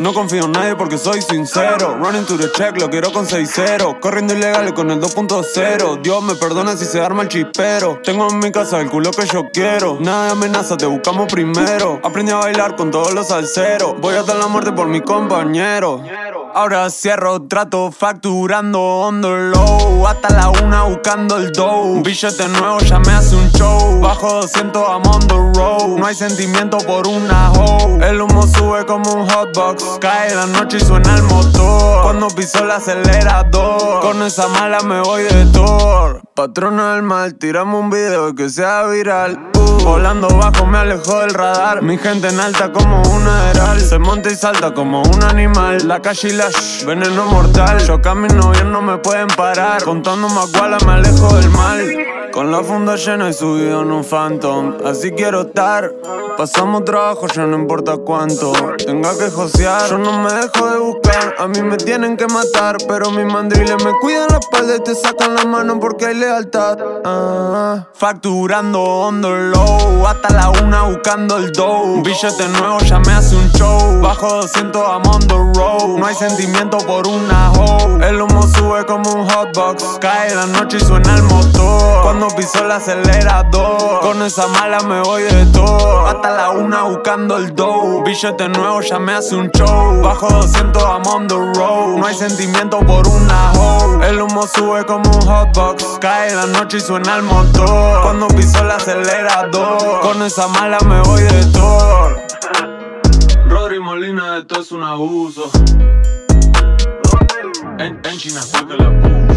No confío en nadie porque soy sincero. Running to the check, lo quiero con 6-0. Corriendo ilegal con el 2.0. Dios me perdona si se arma el chispero. Tengo en mi casa el culo que yo quiero. Nada de amenaza, te buscamos primero. Aprendí a bailar con todos los salseros. Voy hasta la muerte por mi compañero. Ahora cierro, trato, facturando on the low. Hasta la 1 buscando el dough. Un billete nuevo ya me hace un show. Bajo 200, I'm on the road. No hay sentimiento por una hoe. El humo sube como un hotbox. Cae la noche y suena el motor. Cuando piso el acelerador, con esa mala me voy de tour. Patrona del mal, tirame un video que sea viral. Volando bajo me alejo del radar. Mi gente en alta como un aderal. Se monta y salta como un animal. La calle y la veneno mortal. Yo camino bien, no me pueden parar. Contando más guala me alejo del mal. Con la funda llena y subido en un Phantom. Así quiero estar. Pasamos trabajo, ya no importa cuánto tenga que josear. Yo no me dejo de buscar. A mí me tienen que matar, pero mis mandriles me cuidan la espalda y te sacan la mano porque hay lealtad. Facturando on the low. Hasta la 1 buscando el dough. Un billete nuevo ya me hace un show. Bajo 200, I'm on the road. No hay sentimiento por una hoe. El humo sube como un hotbox. Cae la noche y suena el motor. Cuando piso el acelerador, con esa mala me voy de todo. Hasta la 1 buscando el dough. Billete nuevo ya me hace un show. Bajo 200, I'm on the road. No hay sentimiento por una hoe. El humo sube como un hotbox. Cae la noche y suena el motor. Cuando piso el acelerador, con esa mala me voy de todo. Rodri Molina, esto es un abuso. En China fue que la puso.